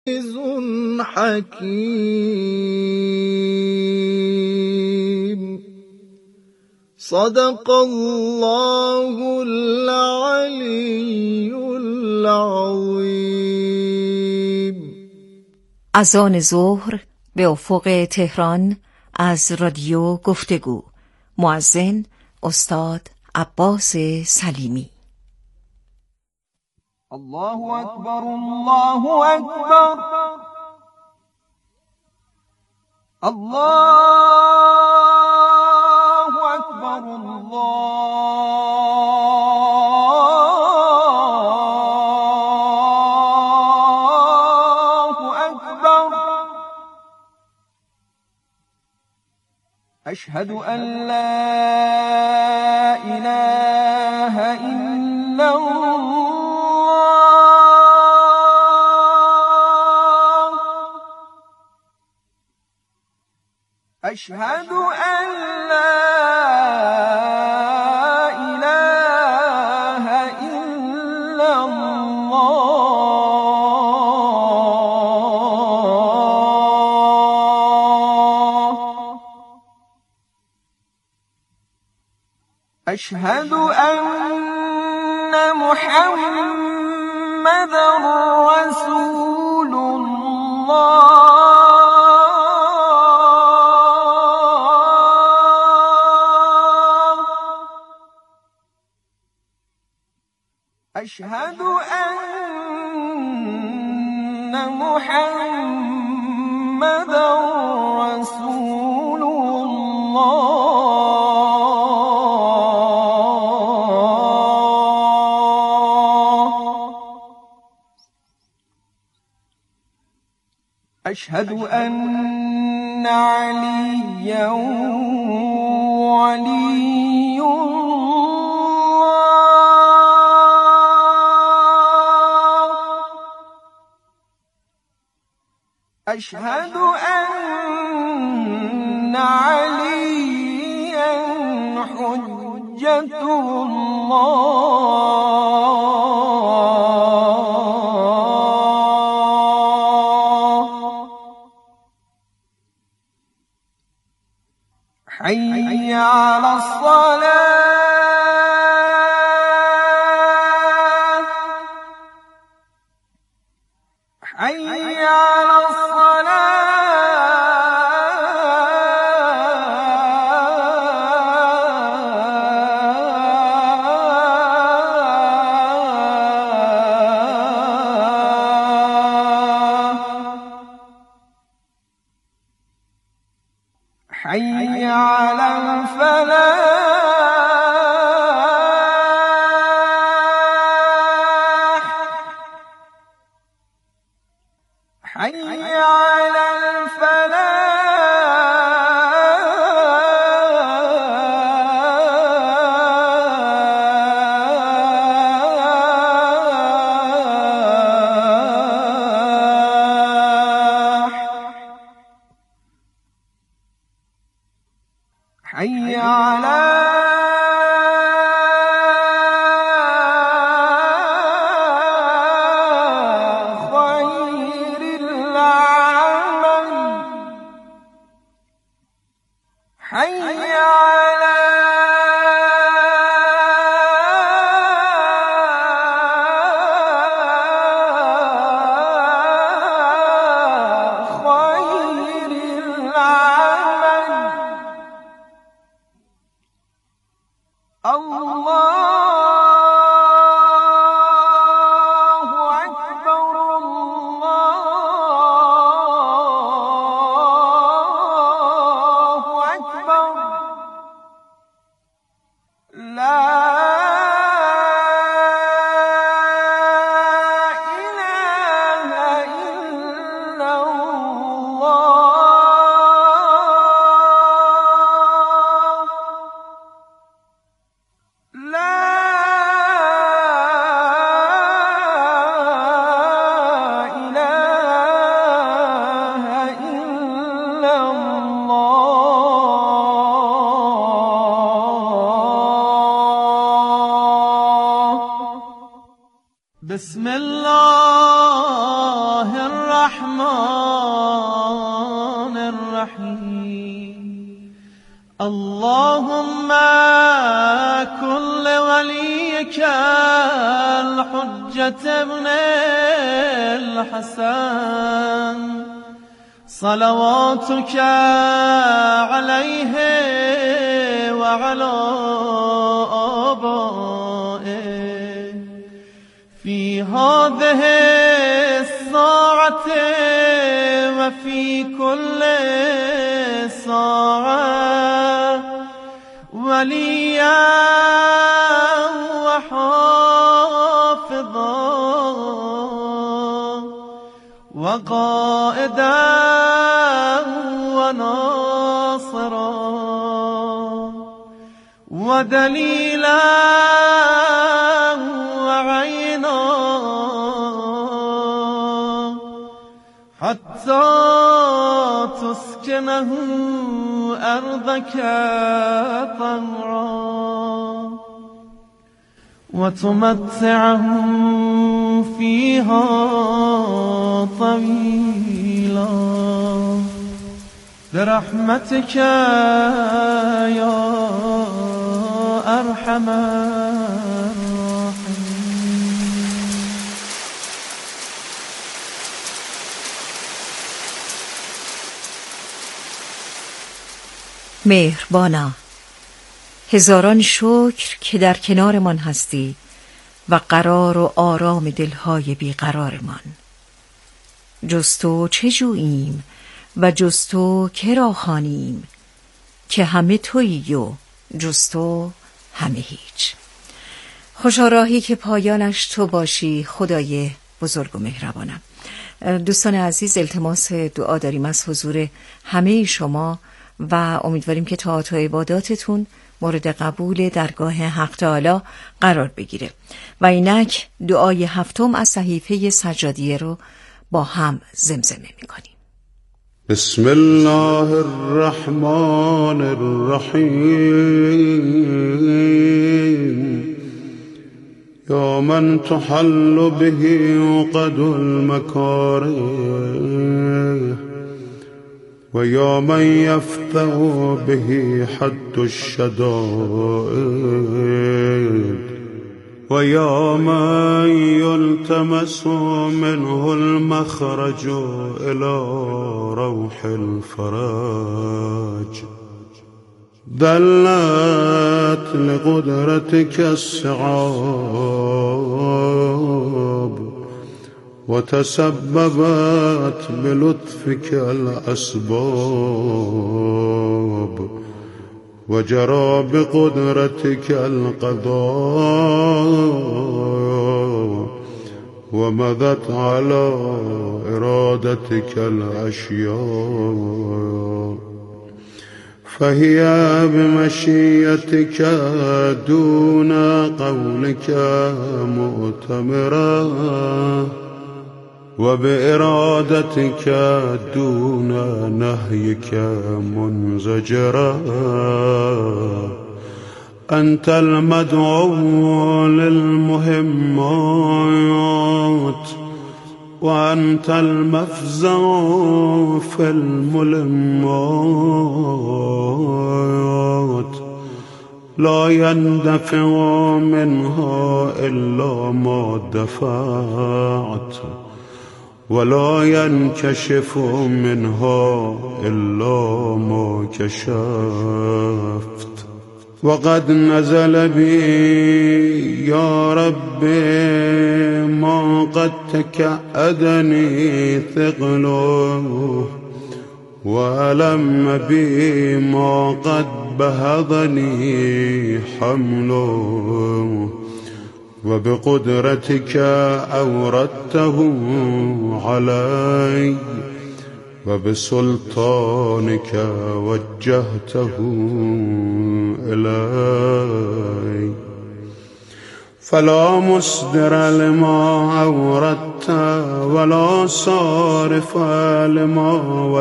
حكيم. صدق الله العلی العظیم. اذان ظهر به افق تهران از رادیو گفتگو. مؤذن استاد عباس سلیمی. الله اکبر، الله اکبر، الله اکبر، الله اکبر. اشهد ان لا اله الا الله. أشهد أن لا إله إلا الله. أشهد أن محمدًا رسول الله. أشهد أن محمدًا رسول الله. أشهد أن عليًّا ولي أشهد أن عليا حجة الله. حي على الصلاة، حي على حي على الفلاح، حي على حي على خير العمل، حي على خير العمل. الله أكبر، الله أكبر. لا إله إلا الله. لا إله إلا الله. بسم الله الرحمن الرحمن الرحيم اللهم كن لوليك الحجة ابن الحسن صلواتك عليه وعلى آبائه في هذه الساعة وفي كل ساعة وليا وحافظا وقائدا وناصرا ودليلا وعينا حتى تسكنه أرضك طوعا وتمتعه فيها طويلا برحمتك يا أرحم الراحمين. مهربانا، هزاران شکر که در کنارمان هستی و قرار و آرام دلهای بیقرارمان. جز تو چه جوییم و جز تو که را خوانیم که همه تویی و جز تو همه هیچ. خوشا راهی که پایانش تو باشی خدای بزرگ و مهربانم. دوستان عزیز، التماس دعا داریم از حضور همه شما و امیدواریم که طاعات و عباداتتون مورد قبول درگاه حق تعالی قرار بگیره. و اینک دعای هفتم از صحیفه سجادیه رو با هم زمزمه میکنیم. بسم الله الرحمن الرحیم یا من تحل به عقد المکاره و یا من یفتح به حد الشدائد و یا من یلتمس منه المخرج الى روح الفرج دلت لقدرتك الصعاب وتسببت بلطفك الأسباب وجرى بقدرتك القضاء ومضت على إرادتك الأشياء فهي بمشيئتك دون قولك مؤتمرة وبإرادتك دون نهيك منزجرا أنت المدعو للمهمات وأنت المفزع في الملمات لا يندفع منها إلا ما دفعت ولا ينكشف منها إلا ما كشفت وقد نزل بي يا رب ما قد تكأدني ثقله وألم بي ما قد بهضني حمله وبقدرتك أوردته علي وبسلطانك وجهته إلي فلا مصدر لما أوردت ولا صارف لما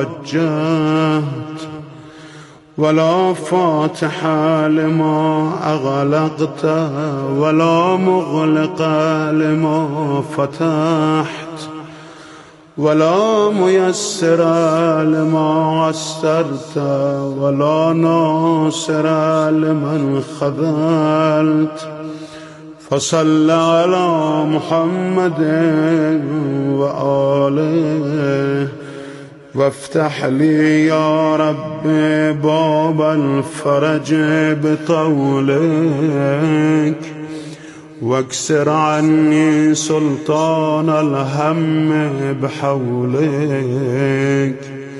وجهت ولا فاتح لما أغلقت ولا مغلق لما فتحت ولا ميسر لما عسرت ولا ناصر لمن خذلت فصل على محمد وآله وافتح لي يا رب باب الفرج بطولك واكسر عني سلطان الهم بحولك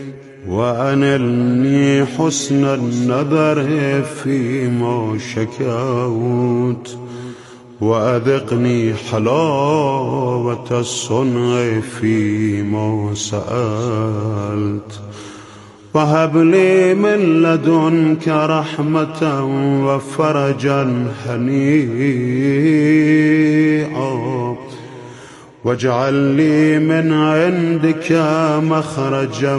وأنلني حسن النظر فيما شكوت وأذقني حلاوة الصنع فيما سألت وهب لي من لدنك رحمة وفرجا هنيئا واجعل لي من عندك مخرجا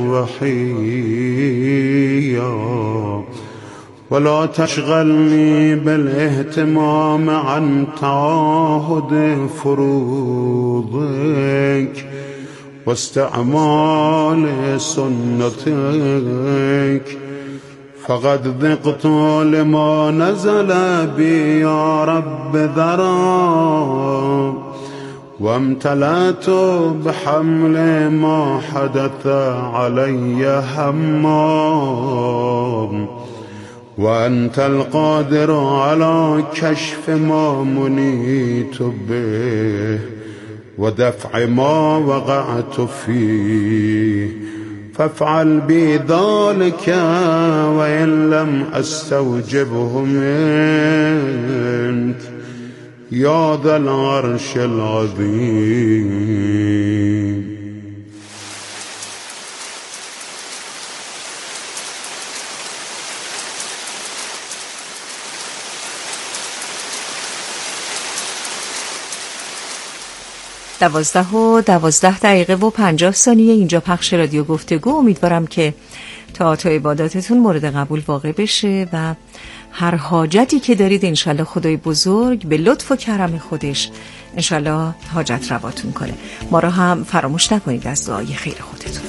وحيا ولا تشغلني بالاهتمام عن تعاهد فروضك واستعمال سنتك فقد ذقت لما نزل بي يا رب ذرا وامتلأت بحمل ما حدث علي هما وأنت القادر على كشف ما منيت به ودفع ما وقعت فيه فافعل بي ذلك وإن لم أستوجبه منك يا ذا العرش العظيم. دوازده و 12 دقیقه و 50 ثانیه اینجا پخش رادیو گفتگو. امیدوارم که طاعت و عباداتتون مورد قبول واقع بشه و هر حاجتی که دارید انشالله خدای بزرگ به لطف و کرم خودش انشالله حاجت رواتون کنه. ما را هم فراموش نکنید از دعای خیر خودتون.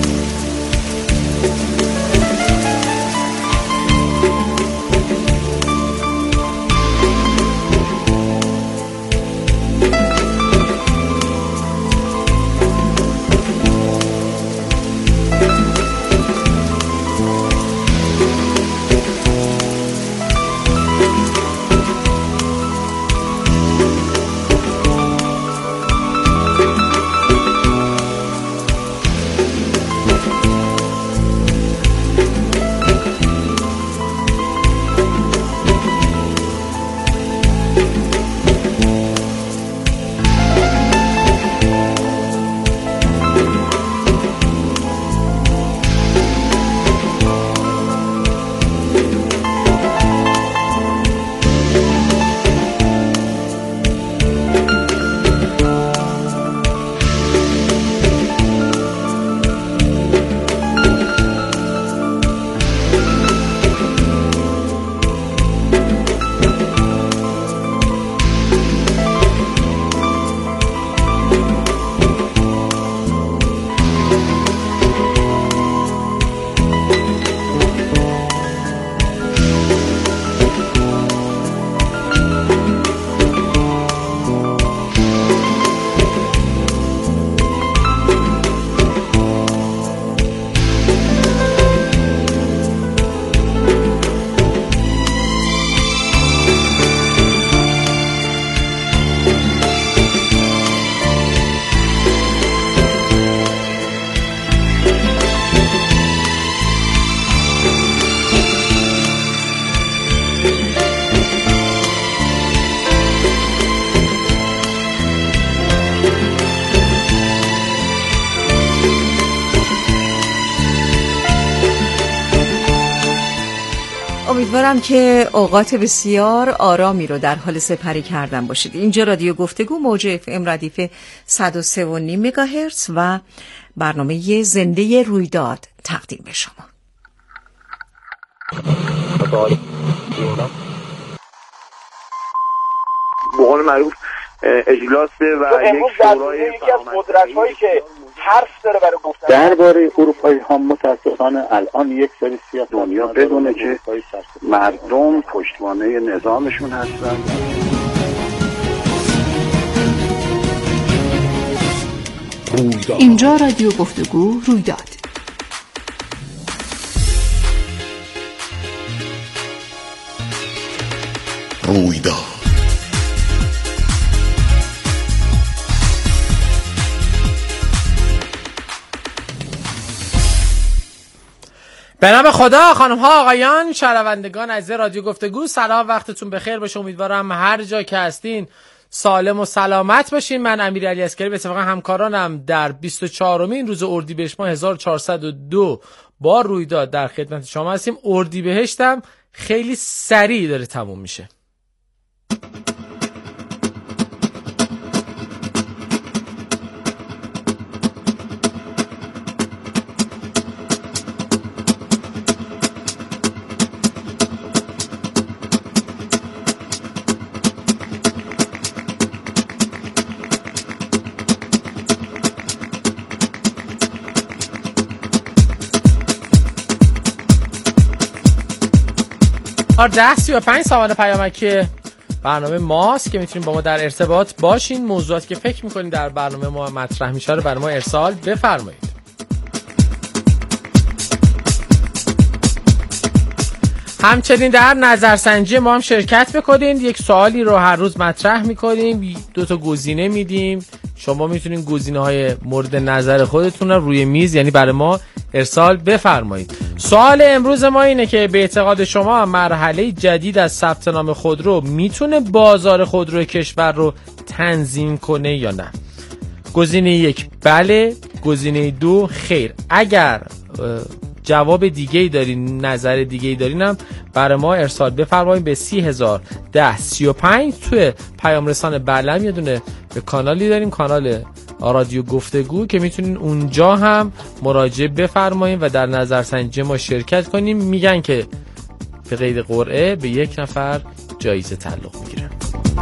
امیدوارم که اوقات بسیار آرامی رو در حال سپری کردن باشید. اینجا رادیو گفتگو موج FM ردیف 103.5 مگاهرتز و برنامه زنده رویداد تقدیم به شما. به قول معروف اجلاسه و یک شورای یکی از قدرت‌هایی که حرف داره برای گفتن درباره اروپایی ها. متاسفانه الان یک سری سیاست دنیا بدونه که مردم پشتوانه نظامشون هستن. اینجا رادیو گفتگو رویداد. رویداد به نام خدا. خانم ها آقایان شنوندگان عزیز رادیو گفتگو، سلام، وقتتون بخیر باشه. امیدوارم هر جا که هستین سالم و سلامت باشین. من امیرعلی عسکری به اتفاق همکارانم در 24مین روز اردیبهشت ماه 1402 با رویداد در خدمت شما هستیم. اردیبهشتم خیلی سریع داره تموم میشه. آر 10:35 سامان پیامکی برنامه ماست که میتونید با ما در ارتباط باشین. موضوعاتی که فکر میکنین در برنامه ما مطرح میشه رو برای ما ارسال بفرمایید. همچنین در نظرسنجی ما هم شرکت بکنین. یک سوالی رو هر روز مطرح میکنیم، 2 تا گزینه میدیم، شما میتونین گزینه‌های مورد نظر خودتون رو روی میز، یعنی برای ما ارسال بفرمایید. سوال امروز ما اینه که به اعتقاد شما مرحله جدید از ثبت نام خودرو میتونه بازار خودرو کشور رو تنظیم کنه یا نه؟ گزینه 1 بله، گزینه 2 خیر. اگر جواب دیگه‌ای دارین، نظر دیگه‌ای دارین هم برای ما ارسال بفرمایید به 301035. توی پیام رسان بله هم یه دونه به کانالی داریم، کانال رادیو گفتگو، که میتونین اونجا هم مراجعه بفرمایید و در نظرسنجی ما شرکت کنیم. میگن که به قید قرعه به 1 نفر جایزه تعلق میگیره.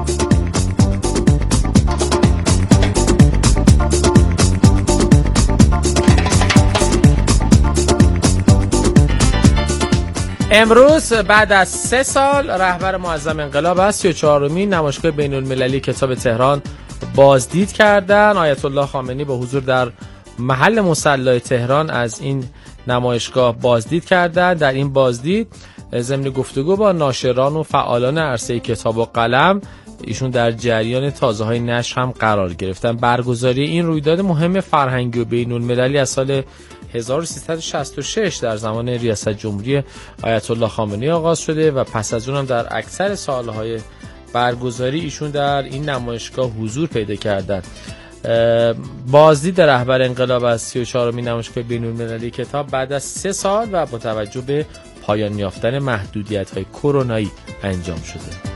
امروز بعد از 3 سال رهبر معظم انقلاب از 34مین نمایشگاه بین‌المللی کتاب تهران بازدید کردن. آیت الله خامنه‌ای با حضور در محل مصلی تهران از این نمایشگاه بازدید کردن. در این بازدید ضمن گفتگو با ناشران و فعالان عرصه کتاب و قلم، ایشون در جریان تازه‌های نشر هم قرار گرفتن. برگزاری این رویداد مهم فرهنگی و بین‌المللی از سال 1366 در زمان ریاست جمهوری آیت الله خامنه‌ای آغاز شده و پس از اونم در اکثر سالهای برگزاری ایشون در این نمایشگاه حضور پیدا کردند. بازدید رهبر انقلاب از 34مین نمایشگاه بین‌المللی کتاب بعد از 3 سال و با توجه به پایان یافتن محدودیت‌های کرونایی انجام شده.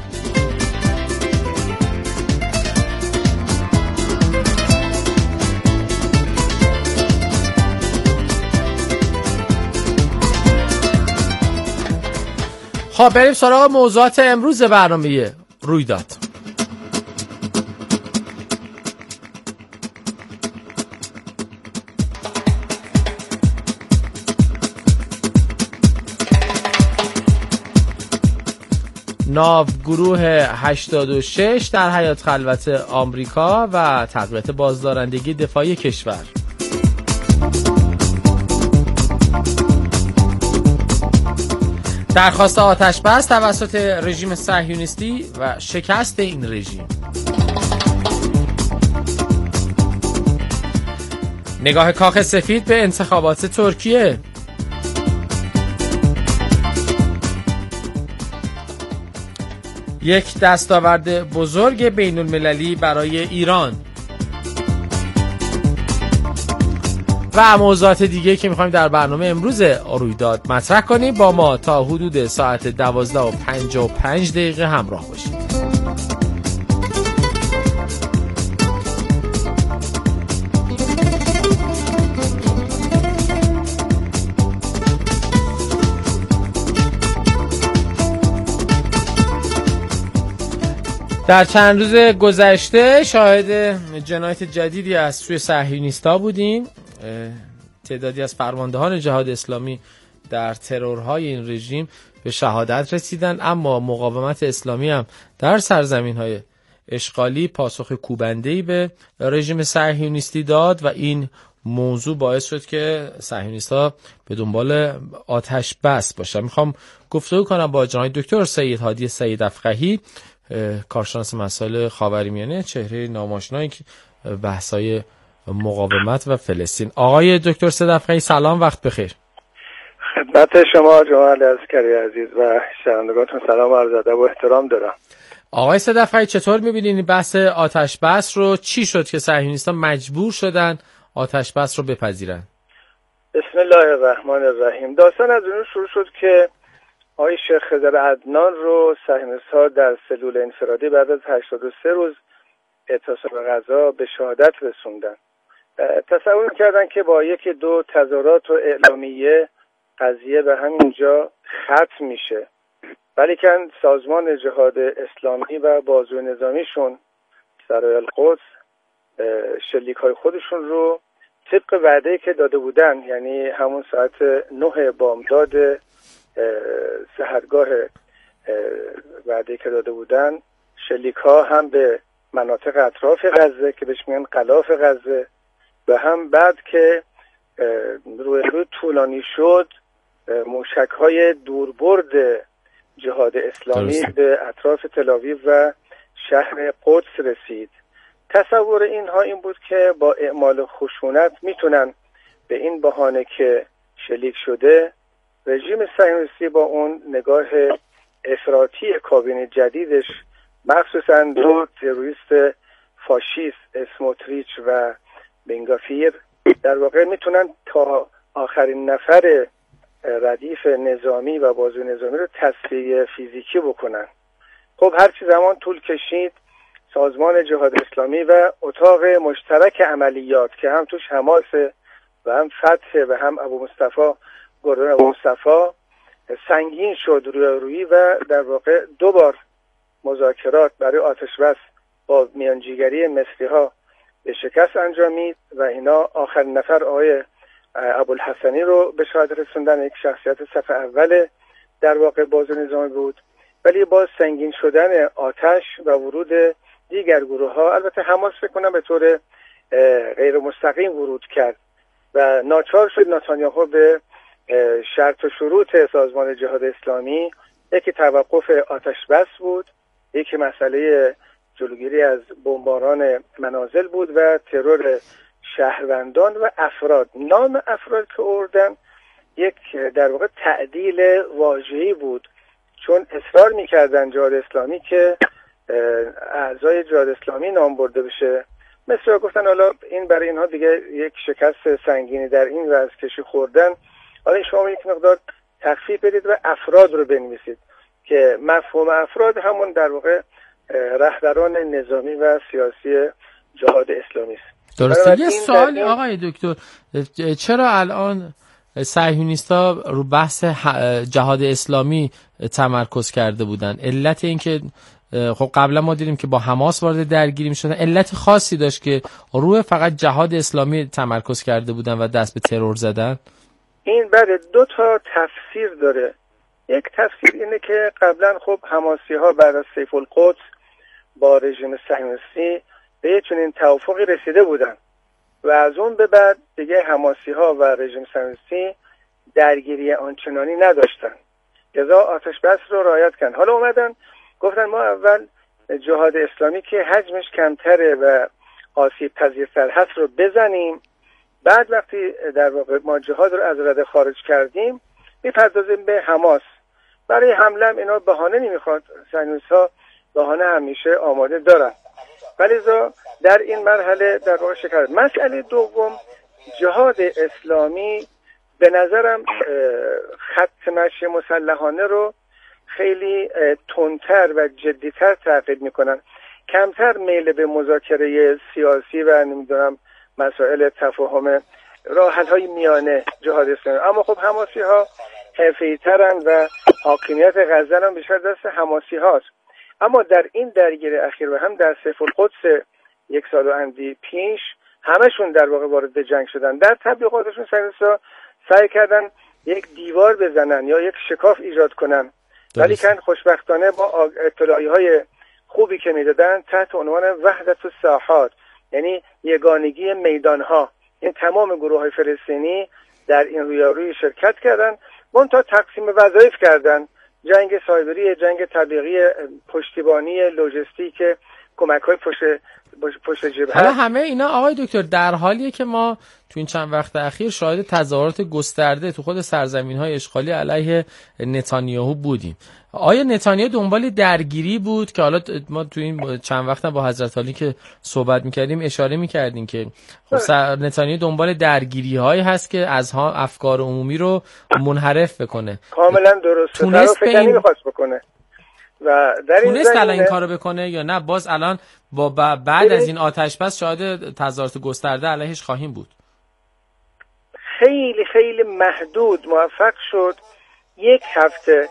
خب بریم سراغ موضوعات امروز برنامه رویداد. ناو گروه 86 در حیات خلوت آمریکا و تقویت بازدارندگی دفاعی کشور. درخواست آتش بس توسط رژیم صهیونیستی و شکست این رژیم. نگاه کاخ سفید به انتخابات ترکیه. یک دستاورد بزرگ بین المللی برای ایران و موضوعات دیگه که میخوایم در برنامه امروز رویداد مطرح کنیم. با ما تا حدود ساعت 12:55 همراه باشید. در چند روز گذشته شاهد جنایت جدیدی از سوی صهیونیست‌ها بودیم تعدادی از فرماندهان جهاد اسلامی در ترورهای این رژیم به شهادت رسیدن، اما مقاومت اسلامی هم در سرزمین‌های اشغالی پاسخ کوبنده‌ای به رژیم صهیونیستی داد و این موضوع باعث شد که صهیونیست‌ها به دنبال آتش بس باشن. میخوام گفتگو کنم با جناب دکتر سید هادی سید افقهی، کارشناس مسائل خاورمیانه، چهره ناماشنایی که بحث‌های مقاومت و فلسطین. آقای دکتر سید افقهی سلام، وقت بخیر. خدمت شما جمال عسکری عزیز و شنوندگانتون سلام و عرض ادب و احترام دارم. آقای سید افقهی چطور می‌بینید بحث آتش بس رو؟ چی شد که صهیونیست‌ها مجبور شدن آتش بس رو بپذیرن؟ بسم الله الرحمن الرحیم. داستان از اون شروع شد که آقای شیخ خضر عدنان رو صهیونیست‌ها در سلول انفرادی بعد از 83 روز اعتصاب غذا به شهادت رسوندن. تصور کردن که با یکی دو تظاهرات و اعلامیه قضیه به همینجا ختم میشه، ولیکن سازمان جهاد اسلامی و بازوی نظامیشون سرای القدس شلیک‌های خودشون رو طبق وعده‌ای که داده بودن، یعنی همون ساعت 9 بامداد سحرگاه وعده‌ای که داده بودن، شلیک‌ها هم به مناطق اطراف غزه که بهش میگن غلاف غزه و هم بعد که روی طولانی شد موشک‌های دوربرد جهاد اسلامی به اطراف تل‌آویو و شهر قدس رسید. تصور اینها این بود که با اعمال خشونت میتونن به این بهانه که شلیک شده رژیم صهیونیستی با اون نگاه افراطی کابینه جدیدش، مخصوصا دو تروریست فاشیست اسموتریچ و بنگافیر، در واقع میتونن تا آخرین نفر ردیف نظامی و بازوی نظامی رو تصفیه فیزیکی بکنن. خب هرچی زمان طول کشید سازمان جهاد اسلامی و اتاق مشترک عملیات که هم توش حماس و هم فتح و هم ابو مصطفی گردن ابو مصطفی سنگین شد روی و در واقع دو بار مذاکرات برای آتش بس با میانجیگری مصری‌ها به شکست انجامید و اینا آخرین نفر آقای ابوالحسنی رو به شهادت رسوندن، یک شخصیت صف اول در واقع بازو نظامی بود. ولی با سنگین شدن آتش و ورود دیگر گروه ها، البته حماس فکر کنم به طور غیر مستقیم ورود کرد و ناچار شد نتانیاهو به شرط و شروط سازمان جهاد اسلامی، یکی توقف آتش بس بود، یکی مسئله جلوگیری از بمباران منازل بود و ترور شهروندان و افراد. نام افراد که آوردن یک در واقع تعدیل واژه‌ای بود، چون اصرار می‌کردن جهاد اسلامی که اعضای جهاد اسلامی نام برده بشه. مثلا گفتن حالا این برای اینها دیگه یک شکست سنگینی در این وضع‌کشی خوردن، حالا شما یک مقدار تخفیف بدید و افراد رو بنویسید که مفهوم افراد همون در واقع رهبران نظامی و سیاسی جهاد اسلامی است. درسته. یه سوالی آقای دکتر، چرا الان صهیونیست‌ها رو بحث جهاد اسلامی تمرکز کرده بودن؟ علت این که خب قبلا ما دیدیم که با حماس وارد درگیری می‌شدن، علت خاصی داشت که روی فقط جهاد اسلامی تمرکز کرده بودن و دست به ترور زدن؟ این بعد دو تا تفسیر داره. یک تفسیر اینه که قبلا خب حماسی‌ها بعد از سیف القدس با رژیم صهیونیستی به چنین توافقی رسیده بودن و از اون به بعد دیگه حماسی‌ها و رژیم صهیونیستی درگیری آنچنانی نداشتن، لذا آتش بس رو رعایت کردن. حالا اومدن گفتن ما اول جهاد اسلامی که حجمش کمتره و آسیب پذیرتر هست رو بزنیم، بعد وقتی در واقع ما جهاد رو از رده خارج کردیم میپردازیم به حماس. برای حمله هم اینا بهانه نمیخواد، صهیونیست‌ها بهانه همیشه آماده دارن، ولی در این مرحله در واقع شکست. مسئله دوم، جهاد اسلامی به نظرم خط مشی مسلحانه رو خیلی تندتر و جدیتر تعقیب میکنن، کمتر میل به مذاکره سیاسی و نمیدونم مسائل تفاهم راه حل‌های میانه جهاد اسلامی. اما خب حماسی ها حرفه‌ای ترن و حاکمیت غزه هم بیشتر دست حماسی هاست. اما در این درگیری اخیر و هم در سیف القدس یک سال و اندی پیش همشون در واقع وارد جنگ شدن. در تبلیغاتشون سعی کردن یک دیوار بزنن یا یک شکاف ایجاد کنن، ولی که خوشبختانه با اطلاعیه‌های خوبی که میدادن تحت عنوان وحدت الساحات، یعنی یگانگی میدانها، این تمام گروه‌های فلسطینی در این رویارویی شرکت کردن، منتها تقسیم وظایف کردن. جنگ سایبری، جنگ تبلیغی، پشتیبانی، لوجستیک، کمک‌های پشت جبهه. حالا همه اینا آقای دکتر در حالیه که ما تو این چند وقت اخیر شاهد تظاهرات گسترده تو خود سرزمین‌های اشغالی علیه نتانیاهو بودیم. آیا نتانیاهو دنبال درگیری بود که حالا ما تو این چند وقت با حضرت علی که صحبت می‌کردیم اشاره می‌کردیم که خب نتانیاهو دنبال درگیری‌هایی هست که از افکار عمومی رو منحرف بکنه؟ کاملا درسته. تونست به این می‌خواست بکنه و در این تونست الان این کارو بکنه یا نه باز الان با بعد از این آتش بس شاهد تظاهرات گسترده علیهش خواهیم بود؟ خیلی خیلی محدود موفق شد یک هفته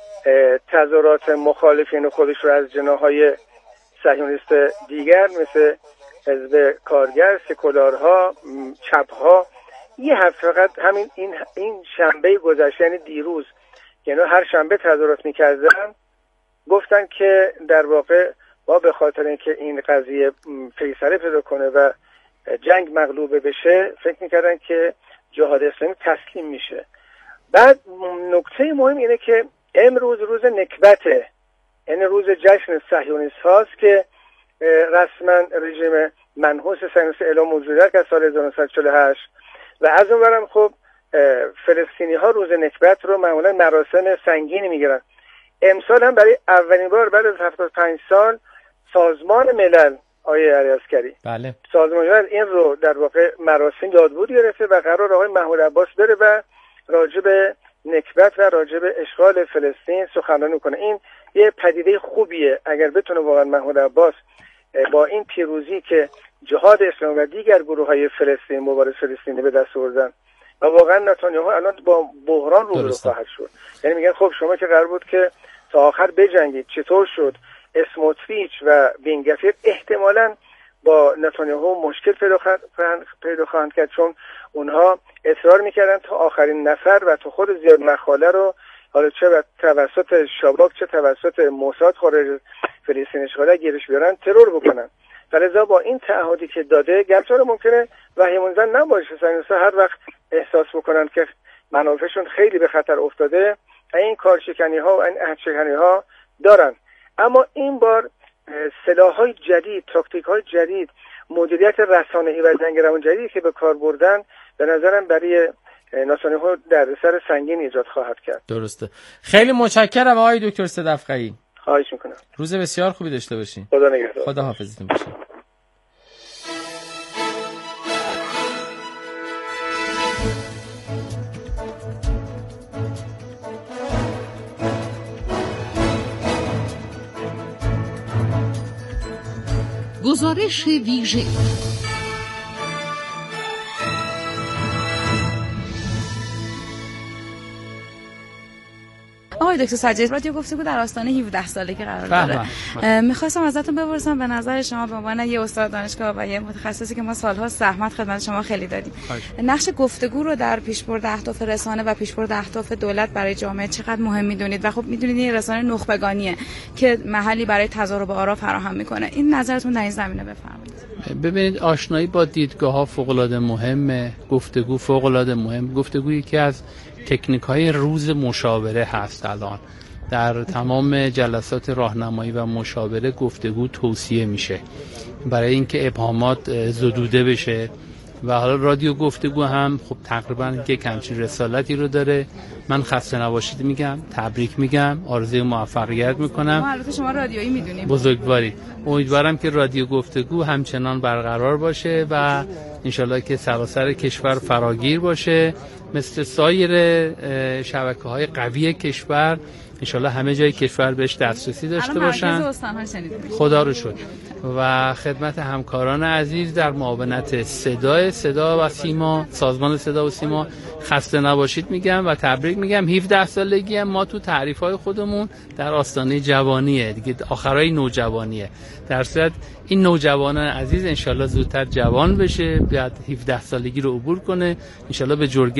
تظاهرات مخالفین خودش رو از جناح‌های صهیونیست دیگر مثل حزب کارگر، سکولارها، چپ‌ها، یه هفته فقط همین این شنبه گذشته، یعنی دیروز، یعنی هر شنبه تظاهرات می‌کردن، گفتن که در واقع ما به خاطر اینکه این قضیه فیصله پیدا کنه و جنگ مغلوبه بشه فکر می‌کردن که جهاد اسلامی تسلیم میشه. بعد نکته مهم اینه که امروز روز نکبته، یعنی روز جشن صهیونیست هاست که رسما رژیم منحوس صهیونیست اعلام موجودیت که از سال 1948 و از اونورم خب فلسطینی ها روز نکبت رو معمولا مراسم سنگینی میگیرن. امسال هم برای اولین بار بعد از 75 سال سازمان ملل آقای علیعسکری بله سازمان ملل این رو در واقع مراسم یادبود گرفته و قرار آقای محمود عباس بره و راجع به نکبت و راجع به اشغال فلسطین سخنرانی کنه. این یه پدیده خوبیه اگر بتونه واقعا محمود عباس با این پیروزی که جهاد اسلامی و دیگر گروه‌های فلسطین مبارز فلسطینی به دست آوردن و واقعا نتانیاهو الان با بحران روبرو خواهد شد. یعنی میگن خب شما که قرار بود که تا آخر بجنگید چطور شد؟ اسموتریچ و بینگفیر احتمالاً با نتانیاهو مشکل پیدا خواهند کرد، چون اونها اصرار میکردن تا آخرین نفر و تا خود زیاد مخاله رو حالا چه توسط شاباک چه توسط موساد خارج فلسطین اشغالی گیرش بیارن ترور بکنن. فلذا با این تعهدی که داده گرچه ممکنه وحی منزل نباشه، صهیونیست‌ها هر وقت احساس بکنن که منافعشون خیلی به خطر افتاده این کارشکنی‌ها و این عهدشکنی‌ها دارن، اما این بار سلاح‌های جدید، تاکتیک‌های جدید، مدیریت رسانه‌ای و جنگ روان جدیدی که به کار بردن به نظرم برای نتانیاهو دردسر سنگین ایجاد خواهد کرد. درسته. خیلی متشکرم آقای دکتر صدفقی. خواهش میکنم. روز بسیار خوبی داشته باشین. خدا نگهدار. خدا حافظتون باشه. گزارش ویژه آقای دکتر سجادی، رادیو گفتگو در آستانه 17 سالگی قرار داره. می‌خواستم ازتون بپرسم به نظر شما به عنوان یه استاد دانشگاه و یه متخصصی که ما سال‌ها زحمت خدمت شما خیلی دادیم، نقش گفتگو رو در پیشبرد اهداف رسانه و پیشبرد اهداف دولت برای جامعه چقدر مهم می‌دونید؟ و خب می‌دونید این رسانه نخبگانیه که محلی برای تضارب آرا فراهم می‌کنه. این نظرتون در این زمینه بفرمایید. ببینید آشنایی با دیدگاه‌ها فوق‌العاده مهمه، گفتگو فوق‌العاده مهم. گفتگویی که از تکنیک‌های روز مشاوره هست. الان در تمام جلسات راهنمایی و مشاوره گفتگو توصیه میشه برای اینکه ابهامات زدوده بشه و حالا رادیو گفتگو هم خب تقریبا یک همچین رسالتی رو داره. من خسته نباشید میگم، تبریک میگم، آرزوی موفقیت میکنم. ما البته شما رادیویی میدونیم. بزرگواری. امیدوارم که رادیو گفتگو همچنان برقرار باشه و انشالله که سراسر کشور فراگیر باشه، مثل سایر شبکه‌های قوی کشور انشالله همه جای کشور بهش دسترسی داشته باشن. خدا رو شکر. و خدمت همکاران عزیز در معاونت صدا و سیما، سازمان صدا و سیما خسته نباشید میگم و تبریک میگم. 17 سالگی هم ما تو تعریف‌های خودمون در آستانه جوانیه دیگه، آخرای نوجوانیه. در صورت این نوجوانان عزیز انشالله زودتر جوان بشه، بعد 17 سالگی رو عبور کنه، انشالله به جرگه